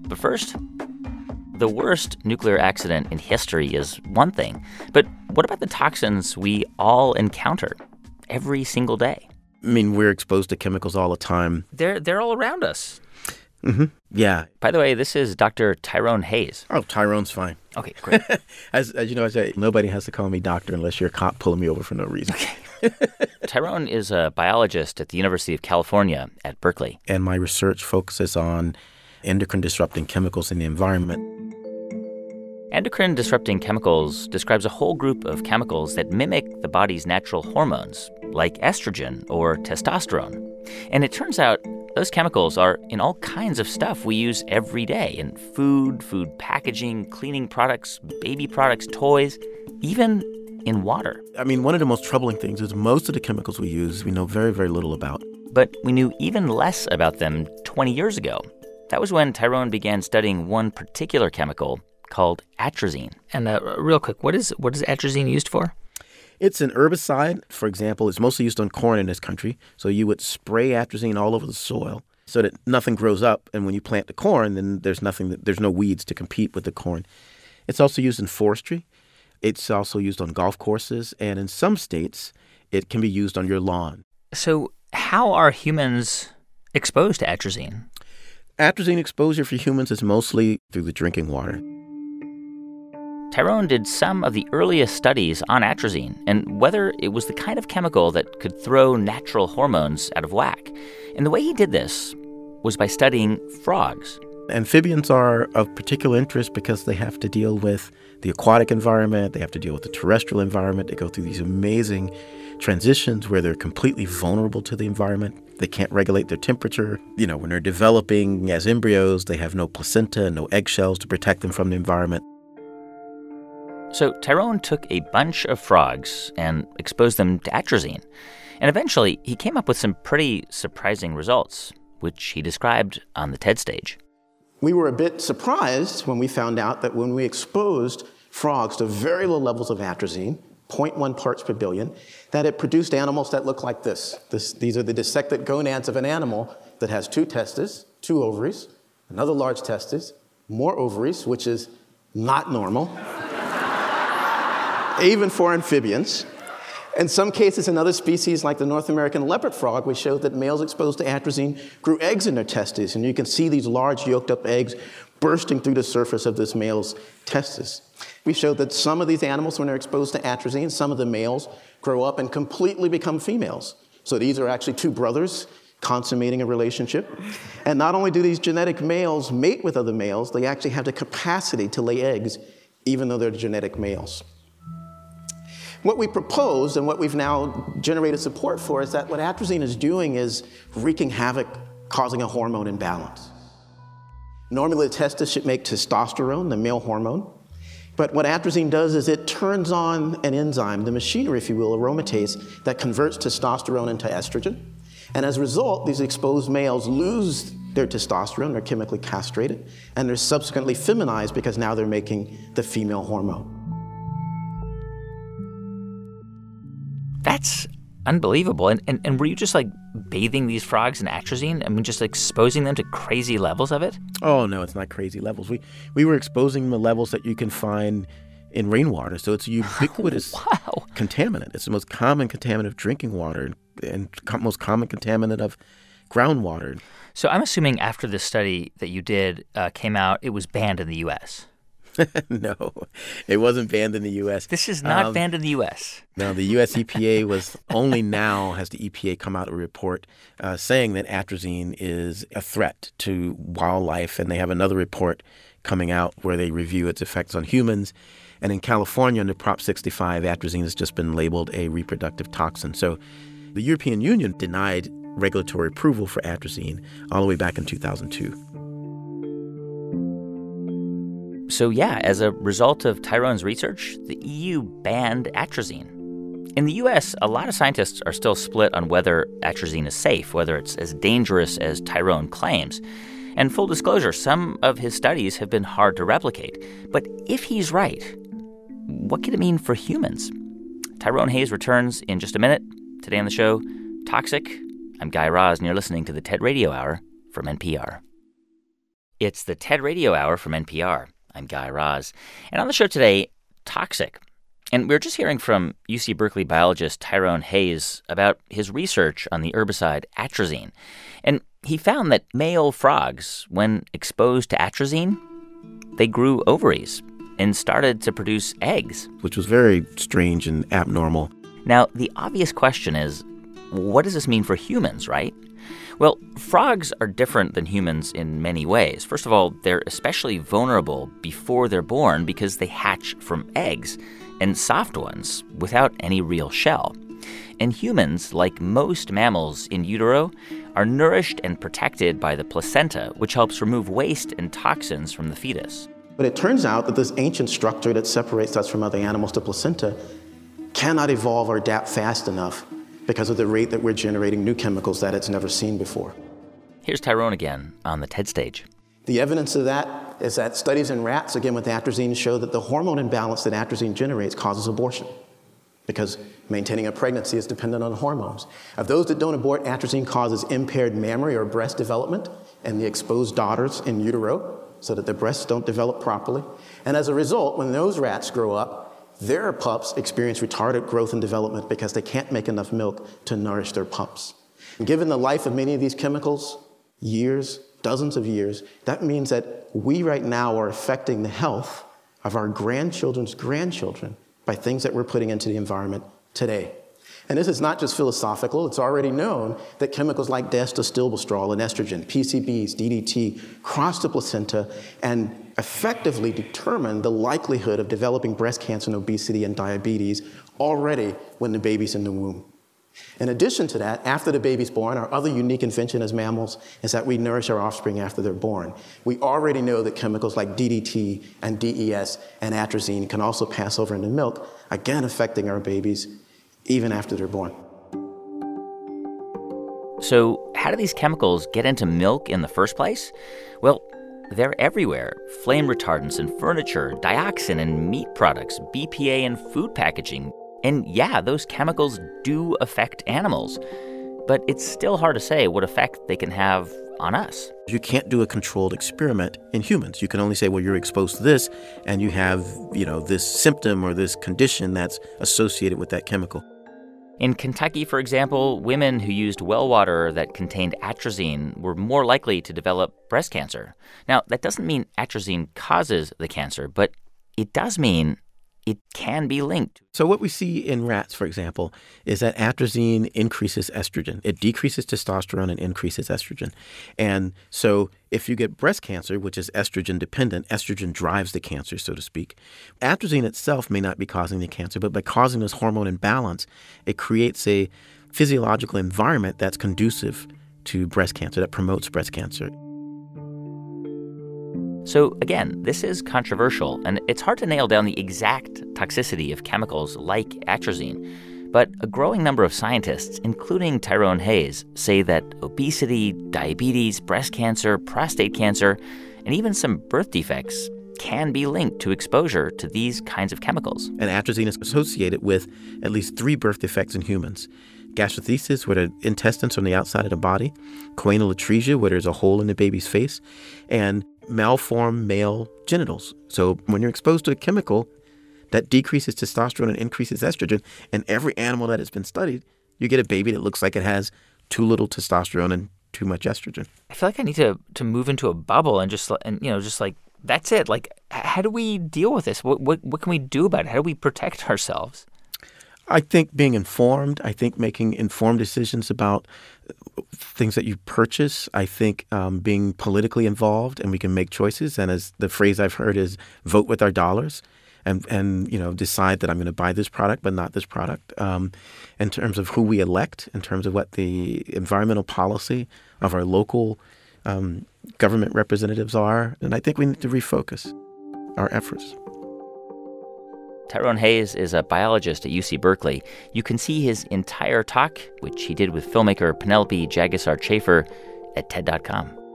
But first, the worst nuclear accident in history is one thing. But what about the toxins we all encounter every single day? I mean, we're exposed to chemicals all the time. They're all around us. Mm-hmm. Yeah. By the way, this is Dr. Tyrone Hayes. Oh, Tyrone's fine. Okay, great. As you know, I say, nobody has to call me doctor unless you're a cop pulling me over for no reason. Okay. Tyrone is a biologist at the University of California at Berkeley. And my research focuses on endocrine-disrupting chemicals in the environment. Endocrine-disrupting chemicals describes a whole group of chemicals that mimic the body's natural hormones, like estrogen or testosterone. And it turns out those chemicals are in all kinds of stuff we use every day, in food packaging, cleaning products, baby products, toys, even in water. I mean, one of the most troubling things is most of the chemicals we use we know very, very little about. But we knew even less about them 20 years ago. That was when Tyrone began studying one particular chemical called atrazine. And real quick, what is atrazine used for? It's an herbicide. For example, it's mostly used on corn in this country. So you would spray atrazine all over the soil so that nothing grows up. And when you plant the corn, then there's no weeds to compete with the corn. It's also used in forestry. It's also used on golf courses. And in some states, it can be used on your lawn. So how are humans exposed to atrazine? Atrazine exposure for humans is mostly through the drinking water. Tyrone did some of the earliest studies on atrazine and whether it was the kind of chemical that could throw natural hormones out of whack. And the way he did this was by studying frogs. Amphibians are of particular interest because they have to deal with the aquatic environment, they have to deal with the terrestrial environment. They go through these amazing transitions where they're completely vulnerable to the environment. They can't regulate their temperature. You know, when they're developing as embryos, they have no placenta, no eggshells to protect them from the environment. So Tyrone took a bunch of frogs and exposed them to atrazine. And eventually, he came up with some pretty surprising results, which he described on the TED stage. We were a bit surprised when we found out that when we exposed frogs to very low levels of atrazine, 0.1 parts per billion, that it produced animals that look like this. These are the dissected gonads of an animal that has 2 testes, 2 ovaries, another large testis, more ovaries, which is not normal, even for amphibians. In some cases, in other species like the North American leopard frog, we showed that males exposed to atrazine grew eggs in their testes, and you can see these large yolked-up eggs bursting through the surface of this male's testes. We showed that some of these animals, when they're exposed to atrazine, some of the males grow up and completely become females. So these are actually 2 brothers consummating a relationship. And not only do these genetic males mate with other males, they actually have the capacity to lay eggs, even though they're genetic males. What we proposed and what we've now generated support for is that what atrazine is doing is wreaking havoc, causing a hormone imbalance. Normally, the testis should make testosterone, the male hormone. But what atrazine does is it turns on an enzyme, the machinery, if you will, aromatase, that converts testosterone into estrogen. And as a result, these exposed males lose their testosterone, they're chemically castrated, and they're subsequently feminized because now they're making the female hormone. That's unbelievable. And were you just, like, bathing these frogs in atrazine? I mean, just exposing them to crazy levels of it? Oh, no, it's not crazy levels. We were exposing them to levels that you can find in rainwater. So it's a ubiquitous contaminant. It's the most common contaminant of drinking water and most common contaminant of groundwater. So I'm assuming after this study that you did came out, it was banned in the U.S. No, it wasn't banned in the U.S. This is not banned in the U.S. No, the U.S. EPA was only now has the EPA come out with a report saying that atrazine is a threat to wildlife, and they have another report coming out where they review its effects on humans. And in California, under Prop 65, atrazine has just been labeled a reproductive toxin. So the European Union denied regulatory approval for atrazine all the way back in 2002. So yeah, as a result of Tyrone's research, the EU banned atrazine. In the U.S., a lot of scientists are still split on whether atrazine is safe, whether it's as dangerous as Tyrone claims. And full disclosure, some of his studies have been hard to replicate. But if he's right, what could it mean for humans? Tyrone Hayes returns in just a minute. Today on the show, Toxic. I'm Guy Raz, and you're listening to the TED Radio Hour from NPR. It's the TED Radio Hour from NPR. I'm Guy Raz. And on the show today, toxic. And we were just hearing from UC Berkeley biologist Tyrone Hayes about his research on the herbicide atrazine. And he found that male frogs, when exposed to atrazine, they grew ovaries and started to produce eggs. Which was very strange and abnormal. Now, the obvious question is, what does this mean for humans, right? Well, frogs are different than humans in many ways. First of all, they're especially vulnerable before they're born because they hatch from eggs, and soft ones, without any real shell. And humans, like most mammals in utero, are nourished and protected by the placenta, which helps remove waste and toxins from the fetus. But it turns out that this ancient structure that separates us from other animals, the placenta, cannot evolve or adapt fast enough because of the rate that we're generating new chemicals that it's never seen before. Here's Tyrone again on the TED stage. The evidence of that is that studies in rats, again with atrazine, show that the hormone imbalance that atrazine generates causes abortion because maintaining a pregnancy is dependent on hormones. Of those that don't abort, atrazine causes impaired mammary or breast development in the exposed daughters in utero so that their breasts don't develop properly. And as a result, when those rats grow up, their pups experience retarded growth and development because they can't make enough milk to nourish their pups. And given the life of many of these chemicals, years, dozens of years, that means that we right now are affecting the health of our grandchildren's grandchildren by things that we're putting into the environment today. And this is not just philosophical. It's already known that chemicals like diacetylstilbestrol and estrogen, PCBs, DDT, cross the placenta and effectively determine the likelihood of developing breast cancer and obesity and diabetes already when the baby's in the womb. In addition to that, after the baby's born, our other unique invention as mammals is that we nourish our offspring after they're born. We already know that chemicals like DDT and DES and atrazine can also pass over into milk, again affecting our babies even after they're born. So how do these chemicals get into milk in the first place? Well, they're everywhere. Flame retardants in furniture, dioxin in meat products, BPA in food packaging. And yeah, those chemicals do affect animals. But it's still hard to say what effect they can have on us. You can't do a controlled experiment in humans. You can only say, well, you're exposed to this and you have, this symptom or this condition that's associated with that chemical. In Kentucky, for example, women who used well water that contained atrazine were more likely to develop breast cancer. Now, that doesn't mean atrazine causes the cancer, but it does mean it can be linked. So what we see in rats, for example, is that atrazine increases estrogen. It decreases testosterone and increases estrogen. And so if you get breast cancer, which is estrogen dependent, estrogen drives the cancer, so to speak. Atrazine itself may not be causing the cancer, but by causing this hormone imbalance, it creates a physiological environment that's conducive to breast cancer, that promotes breast cancer. So again, this is controversial, and it's hard to nail down the exact toxicity of chemicals like atrazine. But a growing number of scientists, including Tyrone Hayes, say that obesity, diabetes, breast cancer, prostate cancer, and even some birth defects can be linked to exposure to these kinds of chemicals. And atrazine is associated with at least 3 birth defects in humans. Gastrothesis, where the intestines are on the outside of the body, choanal atresia, where there's a hole in the baby's face, and malformed male genitals. So when you're exposed to a chemical that decreases testosterone and increases estrogen, and every animal that has been studied, you get a baby that looks like it has too little testosterone and too much estrogen. I feel like I need to move into a bubble and just like that's it. Like, how do we deal with this? What can we do about it? How do we protect ourselves? I think being informed, I think making informed decisions about things that you purchase, I think being politically involved, and we can make choices. And as the phrase I've heard is vote with our dollars and decide that I'm going to buy this product but not this product. In terms of who we elect, in terms of what the environmental policy of our local government representatives are. And I think we need to refocus our efforts. Tyrone Hayes is a biologist at UC Berkeley. You can see his entire talk, which he did with filmmaker Penelope Jagisar-Chafer, at TED.com.